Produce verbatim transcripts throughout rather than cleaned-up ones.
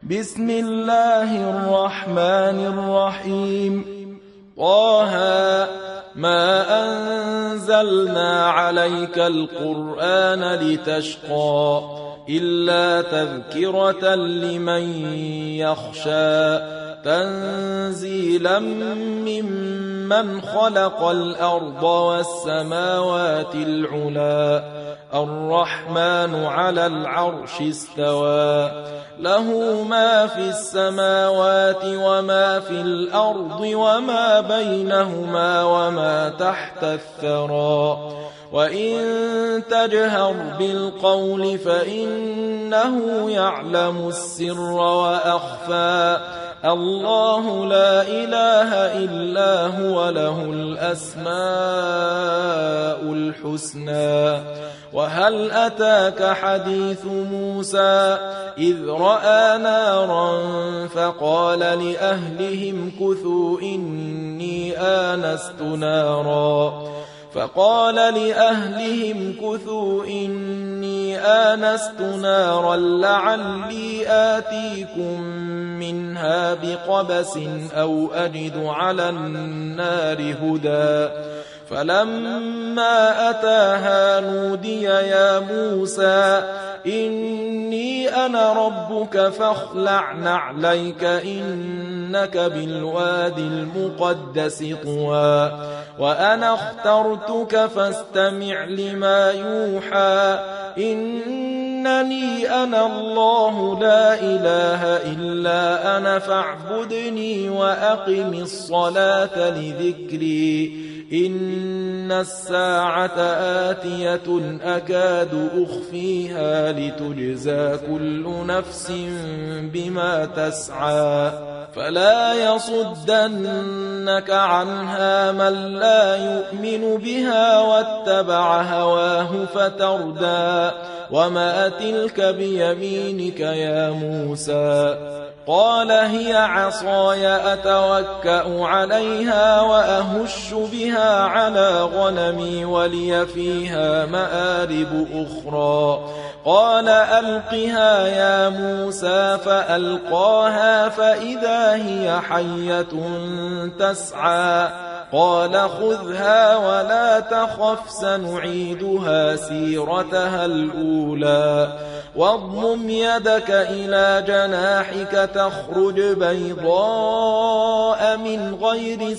بسم الله الرحمن الرحيم. طه ما أنزلنا عليك القرآن لتشقى إلا تذكرة لمن يخشى تنزيلا ممن خلق الأرض والسماوات العلى الرحمن على العرش استوى له ما في السماوات وما في الأرض وما بينهما وما تحت الثرى وإن تجهر بالقول فإنه يعلم السر وأخفى الله لا إله إلا هو له الأسماء الحسنى. وهل أتاك حديث موسى إذ رأى نارا فقال لأهلهم كثوا إني آنست نارا فقال لأهلهم كثوا إني آنست نارا لعلي آتيكم منها بقبس أو أجد على النار هدى فلما أتاها نودي يا موسى إني أنا ربك فاخلع نعليك إنك بالواد المقدس طوى وأنا اخترتك فاستمع لما يوحى إنني أنا الله لا إله إلا أنا فاعبدني وأقم الصلاة لذكري إن الساعة آتية أكاد أخفيها لتجزى كل نفس بما تسعى فلا يصدنك عنها من لا يؤمن بها واتبع هواه فتردى وما تلك بيمينك يا موسى قال هي عصاي أتوكأ عليها وأهش بها على غنمي ولي فيها مآرب أخرى قال ألقها يا موسى فألقاها فإذا هي حية تسعى قال خذها ولا تخف سنعيدها سيرتها الأولى واضمم يدك إلى جناحك تخرج بيضاء من غير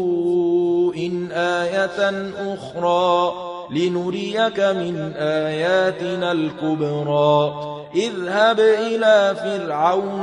سوء آية أخرى لنريك من آياتنا الكبرى اذهب إلى فرعون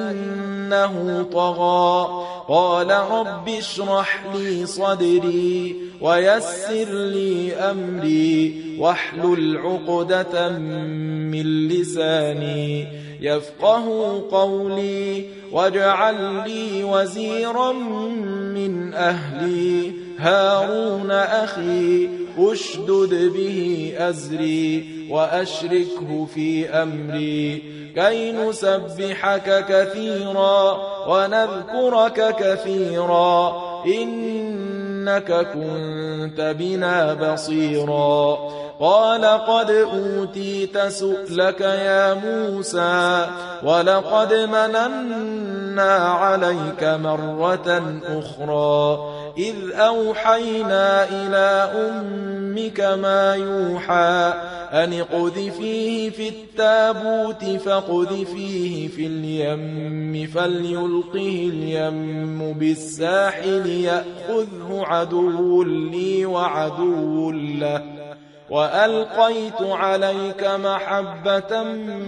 إنه طغى قال رب اشرح لي صدري ويسر لي أمري واحلل عقدة من لساني يفقه قولي واجعل لي وزيرا من أهلي هارون أخي أشدد به أزري وأشركه في أمري كي نسبحك كثيرا ونذكرك كثيرا إنك كنت بنا بصيرا قال قد أوتيت سؤلك يا موسى ولقد مننا عليك مرة أخرى إذ أوحينا إلى أمك ما يوحى أن اقذفيه في التابوت فاقذفيه في اليم فليلقه اليم بالساحل يأخذه عدو لي وعدو له وألقيت عليك محبة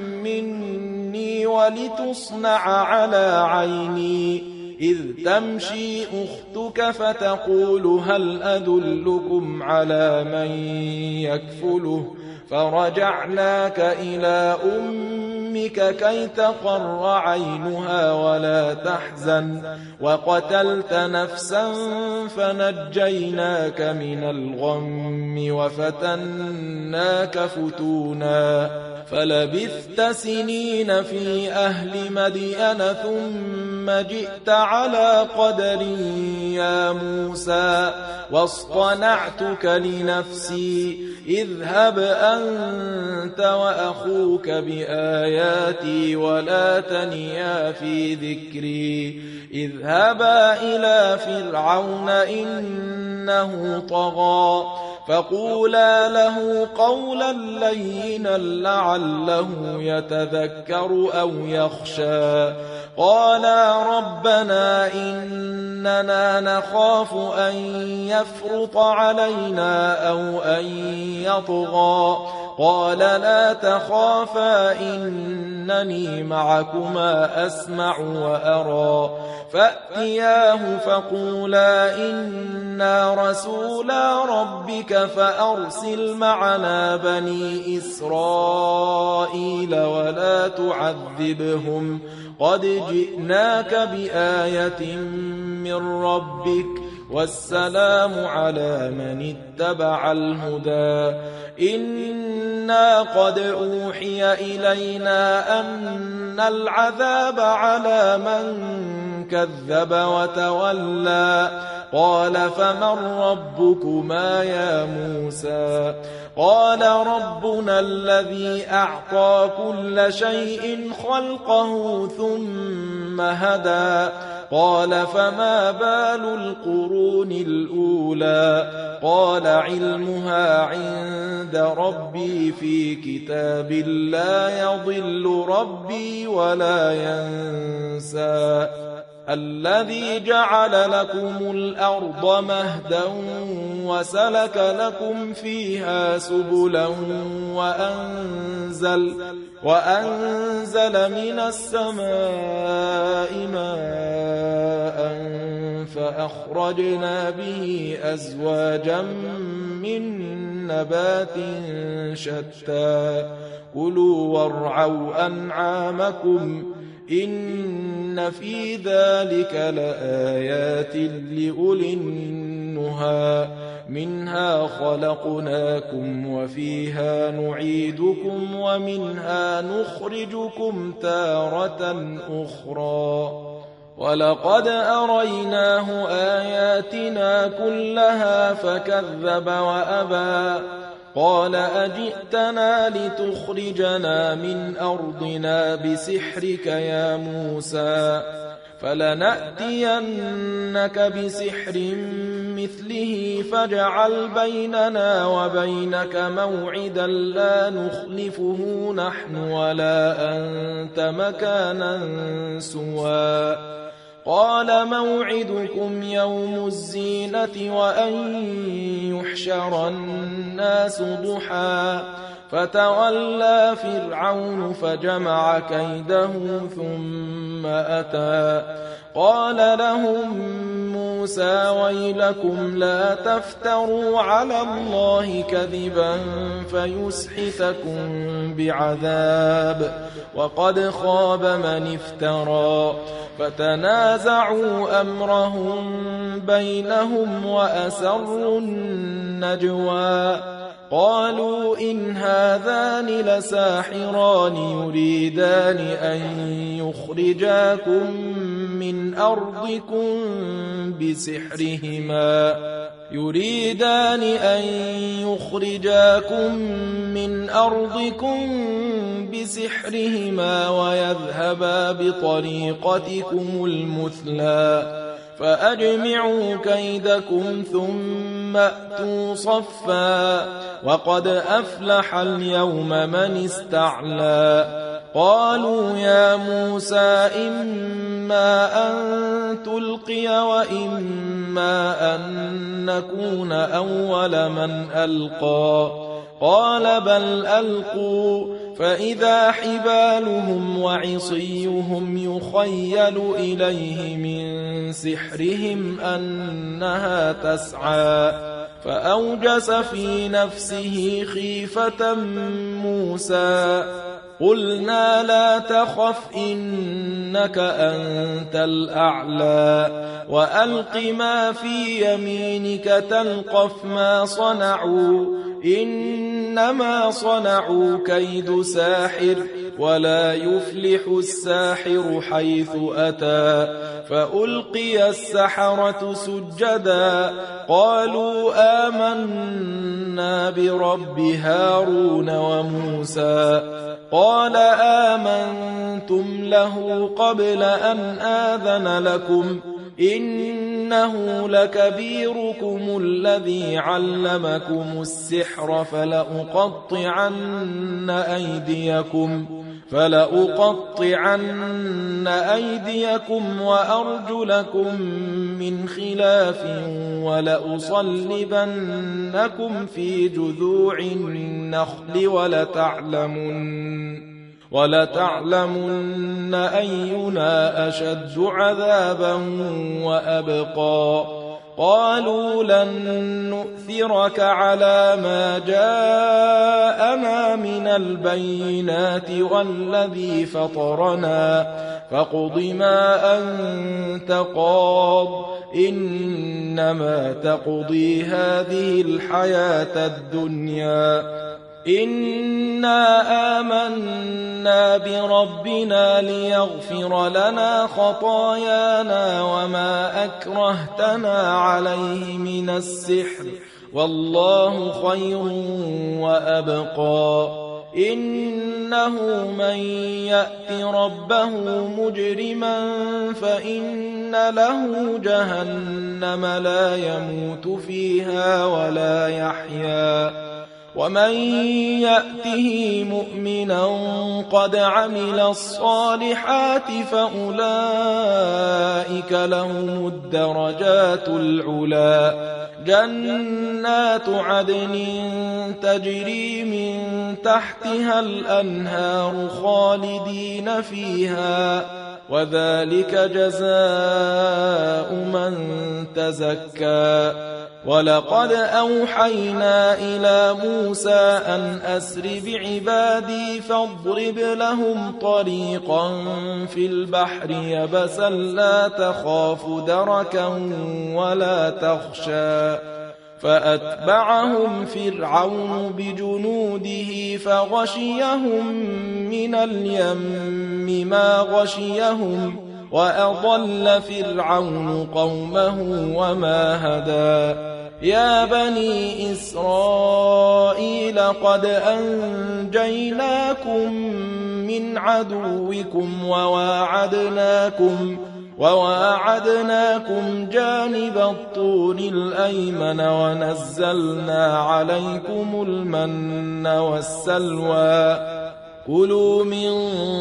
مني ولتصنع على عيني إذ تمشي أختك فتقول هل أدلكم على من يكفله فرجعناك إلى أمك كي تقر عينها ولا تحزن وقتلت نفسا فنجيناك من الغم وفتناك فتونا فلبثت سنين في أهل مدين ثم جئت على قدر يا موسى واصطنعتك لنفسي اذهب أنت وأخوك بآياتي ولا تنيا في ذكري اذهبا إلى فرعون إنه طغى فقولا له قولا لينا لعله يتذكر أو يخشى قالا ربنا إننا نخاف أن يفرط علينا أو أن يطغى قال لا تخافا إنني معكما أسمع وأرى فأتياه فقولا إنا رسولا ربك فأرسل معنا بني إسرائيل ولا تعذبهم قد جئناك بآية من ربك والسلام على من اتبع الهدى إنا قد أوحي إلينا أن العذاب على من كذب وتولى قال فمن ربكما يا موسى قال ربنا الذي أعطى كل شيء خلقه ثم هدى قال فما بال القرون الأولى قال علمها عند ربي في كتاب لا يضل ربي ولا ينسى الذي جعل لكم الأرض مهدا وسلك لكم فيها سبلا وأنزل, وأنزل من السماء ماء فأخرجنا به أزواجا من نبات شتى كلوا وارعوا أنعامكم إن في ذلك لآيات لأولي النهى منها خلقناكم وفيها نعيدكم ومنها نخرجكم تارة أخرى ولقد أريناه آياتنا كلها فكذب وأبى قال أجئتنا لتخرجنا من أرضنا بسحرك يا موسى فلنأتينك بسحر مثله فاجعل بيننا وبينك موعدا لا نخلفه نحن ولا أنت مكانا سوى قال موعدكم يوم الزينة وأن يحشر الناس ضحى فتولى فرعون فجمع كيده ثم أتى قال لهم موسى ويلكم لا تفتروا على الله كذبا فيسحتكم بعذاب وقد خاب من افترى فتنازعوا أمرهم بينهم وأسروا النجوى قالوا إن هذان لساحران يريدان أن يخرجاكم من أرضكم بسحرهما يريدان أن يخرجاكم من أرضكم بسحرهما ويذهبا بطريقتكم المثلى فأجمعوا كيدكم ثم أتوا صفا وقد أفلح اليوم من استعلى قالوا يا موسى إما أن تلقي وإما أن نكون أول من ألقى قال بل ألقوا فإذا حبالهم وعصيهم يخيل إليه من سحرهم أنها تسعى فأوجس في نفسه خيفة موسى قلنا لا تخف إنك أنت الأعلى وألق ما في يمينك تلقف ما صنعوا إنما صنعوا كيد ساحر ولا يفلح الساحر حيث أتى فألقي السحرة سجدا قالوا آمنا برب هارون وموسى قال آمنتم له قبل أن آذن لكم إنه لكبيركم الذي علمكم السحر فلأقطعن أيديكم فلأقطعن أيديكم وأرجلكم من خلاف ولأصلبنكم في جذوع النخل ولتعلمن ولتعلمن أينا أشد عذابا وأبقى قالوا لن نؤثرك على ما جاءنا من البينات والذي فطرنا فاقض ما أنت قاض إنما تقضي هذه الحياة الدنيا إنا آمنا بربنا ليغفر لنا خطايانا وما أكرهتنا عليه من السحر والله خير وأبقى إنه من يأت ربه مجرما فإن له جهنم لا يموت فيها ولا يحيا ومن يأته مؤمنا قد عمل الصالحات فأولئك لهم الدرجات العلا جنات عدن تجري من تحتها الأنهار خالدين فيها وذلك جزاء من تزكى ولقد أوحينا إلى موسى أن أسر بعبادي فاضرب لهم طريقا في البحر يبسا لا تخاف دركا ولا تخشى فأتبعهم فرعون بجنوده فغشيهم من اليم ما غشيهم وأضل فرعون قومه وما هدى يا بني إسرائيل قد أنجيناكم من عدوكم وواعدناكم وواعدناكم جانب الطور الأيمن ونزلنا عليكم المن والسلوى كلوا من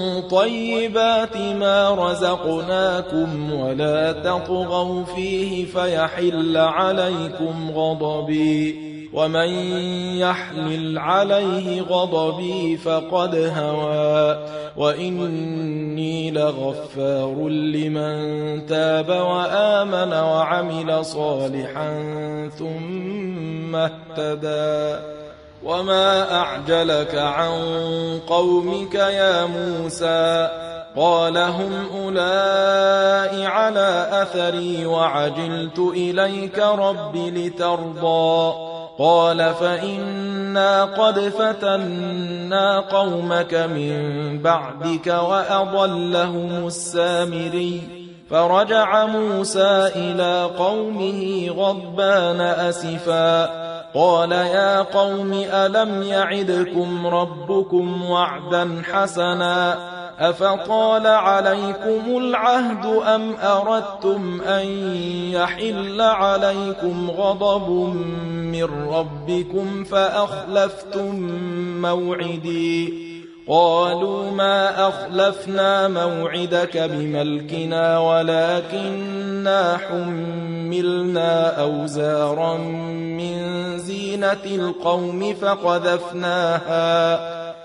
طيبات ما رزقناكم ولا تطغوا فيه فيحل عليكم غضبي ومن يحلل عليه غضبي فقد هوى وإني لغفار لمن تاب وآمن وعمل صالحا ثم اهتدى وما أعجلك عن قومك يا موسى قال هم أولئك على أثري وعجلت إليك رب لترضى قال فإنا قد فتنا قومك من بعدك وأضلهم السامري فرجع موسى إلى قومه غضبان أسفا قال يا قوم ألم يعدكم ربكم وعدا حسنا أفطال عليكم العهد أم أردتم أن يحل عليكم غضب من ربكم فأخلفتم موعدي قالوا ما أخلفنا موعدك بملكنا ولكننا حملنا أوزارا من زينة القوم فقذفناها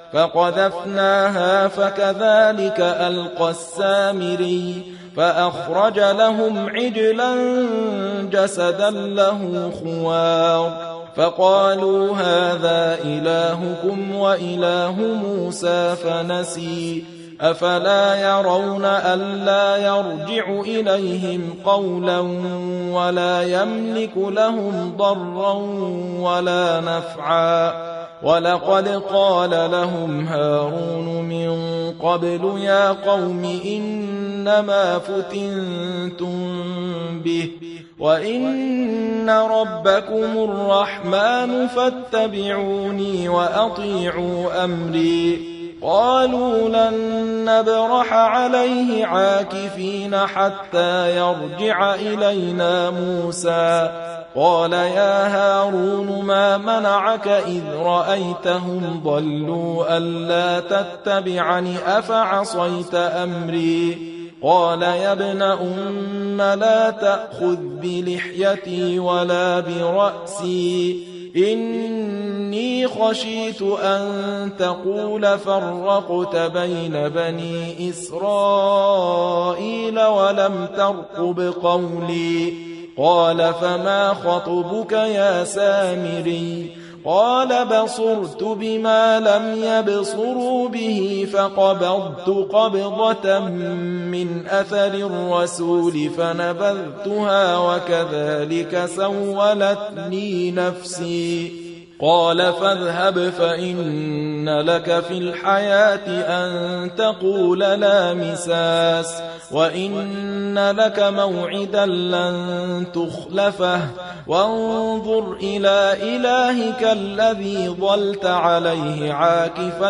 فقذفناها فكذلك ألقى السامري فأخرج لهم عجلا جسدا له خوار فقالوا هذا إلهكم وإله موسى فنسي أفلا يرون ألا يرجع إليهم قولا ولا يملك لهم ضرا ولا نفعا ولقد قال لهم هارون من قبل يا قوم إنما فتنتم به وإن ربكم الرحمن فاتبعوني وأطيعوا أمري قالوا لن نبرح عليه عاكفين حتى يرجع إلينا موسى قال يا هارون ما منعك إذ رأيتهم ضلوا ألا تتبعني أفعصيت أمري قال يا ابن أم لا تأخذ بلحيتي ولا برأسي إني خشيت أن تقول فرقت بين بني إسرائيل ولم ترقب قولي قال فما خطبك يا سامري قال بصرت بما لم يبصروا به فقبضت قبضة من أثر الرسول فنبذتها وكذلك سولت لي نفسي قال فاذهب فإن لك في الحياة أن تقول لا مساس وإن لك موعدا لن تخلفه وانظر إلى إلهك الذي ظلت عليه عاكفا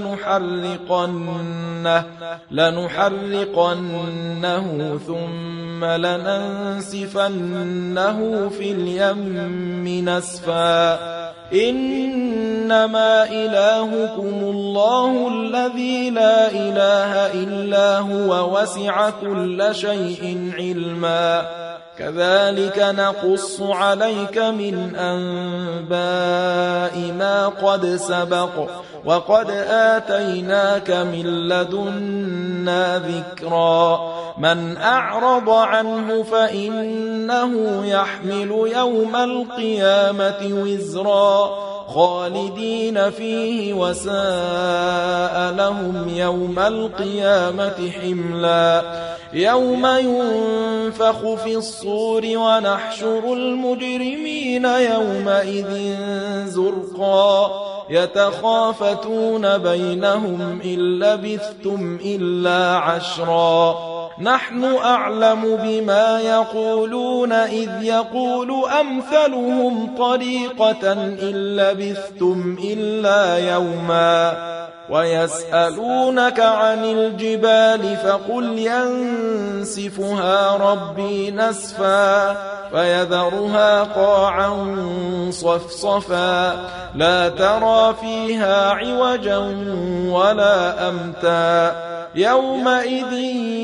لنحرقنه, لنحرقنه ثم لننسفنه في اليم نسفا إنما إلهكم الله الذي لا إله إلا هو وسع كل شيء علما كذلك نقص عليك من أنباء ما قد سبق وقد آتيناك من لدنا ذكرا من أعرض عنه فإنه يحمل يوم القيامة وزرا خالدين فيه وساء لهم يوم القيامة حملا يوم ينفخ في الصور ونحشر المجرمين يومئذ زرقا يتخافتون بينهم إن لبثتم إلا عشرا نحن أعلم بما يقولون إذ يقول أمثلهم طريقة إن لبثتم إلا يوما ويسألونك عن الجبال فقل ينسفها ربي نسفا فيذرها قاعا صفصفا لا ترى فيها عوجا ولا أمتا يومئذ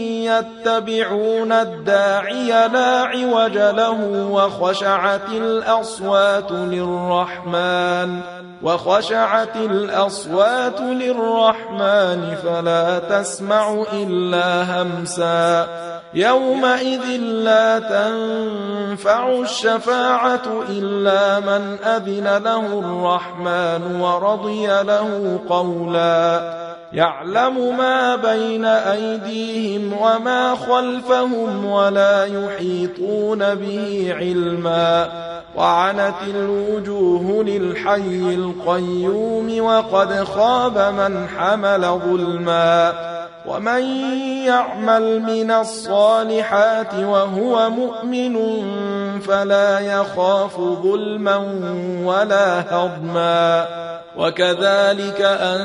يتبعون الداعي لا عوج له وخشعت الأصوات للرحمن وخشعت الأصوات للرحمن فلا تسمع إلا همسا يومئذ لا تنفع الشفاعة إلا من أذن له الرحمن ورضي له قولا يعلم ما بين أيديهم وما خلفهم ولا يحيطون به علما وعنت الوجوه للحي القيوم وقد خاب من حمل ظلما ومن يعمل من الصالحات وهو مؤمن فلا يخاف ظلما ولا هضما وكذلك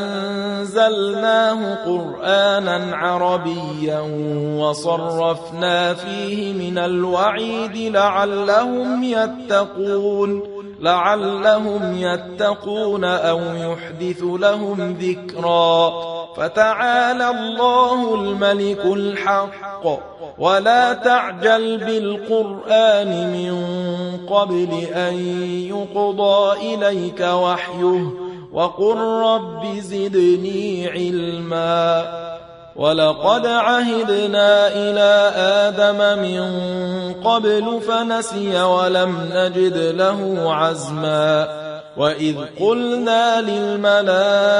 أنزلناه قرآنا عربيا وصرفنا فيه من الوعيد لعلهم يتقون لعلهم يتقون أو يحدث لهم ذكرا فتعالى الله الملك الحق ولا تعجل بالقرآن من قبل أن يقضى إليك وحيه وقل رب زدني علما ولقد عهدنا إلى آدم من قبل فنسي ولم نجد له عزما وإذ قلنا للملائكة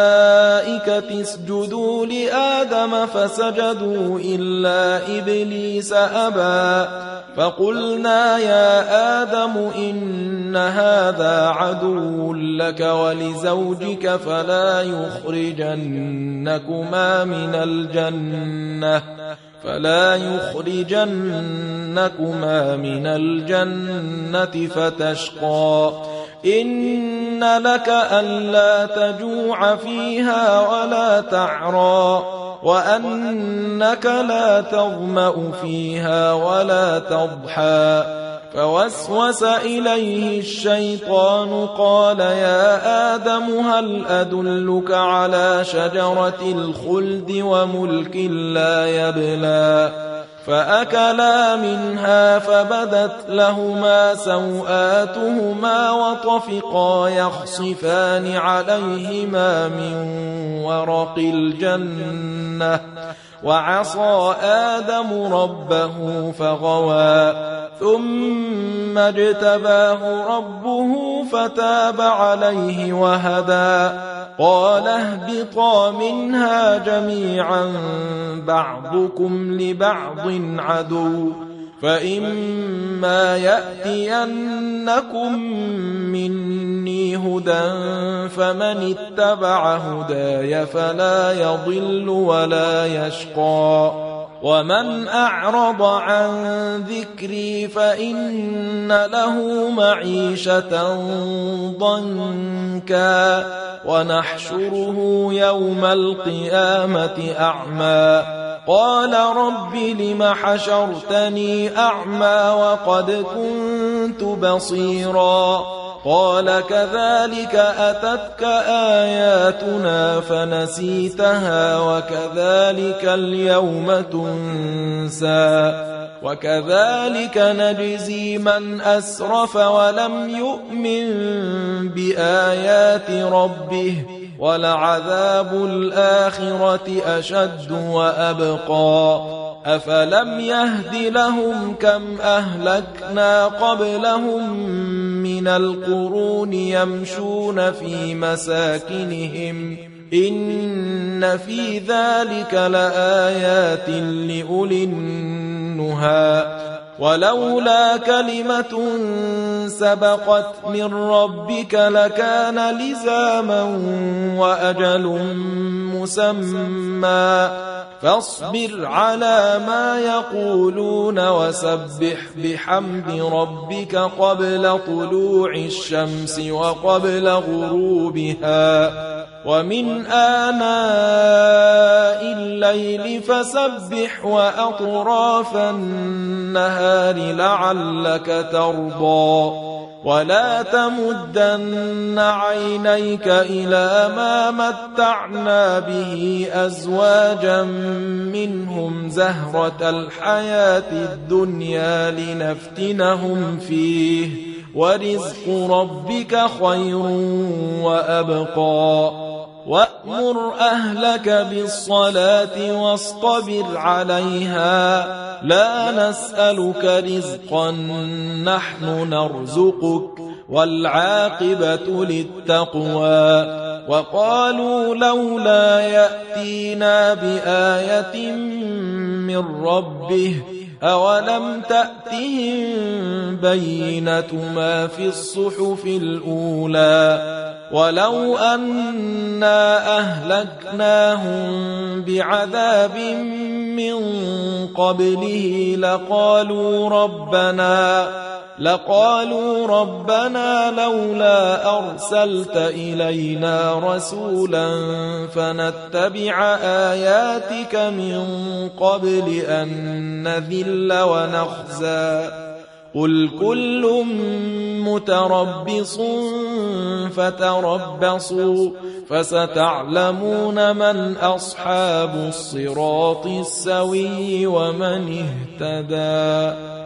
اسجدوا لآدم فسجدوا إلا إبليس أبى فقلنا يا آدم إن هذا عدو لك ولزوجك فلا يخرجنكما من الجنة فلا يخرجنكما من الجنة فتشقى إن لك ألا تجوع فيها ولا تعرى وأنك لا تظمأ فيها ولا تضحى فوسوس إليه الشيطان قال يا آدم هل أدلك على شجرة الخلد وملك لا يبلى فأكلا منها فبدت لهما سوآتهما وطفقا يخصفان عليهما من ورق الجنة وعصى آدم ربه فغوى ثم اجتباه ربه فتاب عليه وهدى قال اهبطا منها جميعا بعضكم لبعض عدو فإما يأتينكم مني هدى فمن اتبع هداي فلا يضل ولا يشقى ومن أعرض عن ذكري فإن له معيشة ضنكا ونحشره يوم القيامة أعمى قال رب لم حشرتني أعمى وقد كنت بصيرا قال كذلك أتتك آياتنا فنسيتها وكذلك اليوم تنسى وكذلك نجزي من أسرف ولم يؤمن بآيات ربه ولعذاب الآخرة أشد وأبقى أفلم يهد لهم كم أهلكنا قبلهم من القرون يمشون في مساكنهم إن في ذلك لآيات لأولي النهى ولولا كلمة سبقت من ربك لكان لزاما وأجل مسمى فاصبر على ما يقولون وسبح بحمد ربك قبل طلوع الشمس وقبل غروبها ومن آناء الليل فسبح وأطراف النهار لعلك ترضى ولا تمدن عينيك إلى ما متعنا به أزواجا منهم زهرة الحياة الدنيا لنفتنهم فيه ورزق ربك خير وأبقى وأمر أهلك بالصلاة واصطبر عليها لا نسألك رزقا نحن نرزقك والعاقبة للتقوى وقالوا لولا يأتينا بآية من ربه أولم تأتهم بينة ما في الصحف الأولى ولو أنا أهلكناهم بعذاب من قبله لقالوا ربنا لقالوا ربنا لولا أرسلت إلينا رسولا فنتبع آياتك من قبل أن نذل ونخزى قل كل متربص فتربصوا فستعلمون من أصحاب الصراط السوي ومن اهتدى.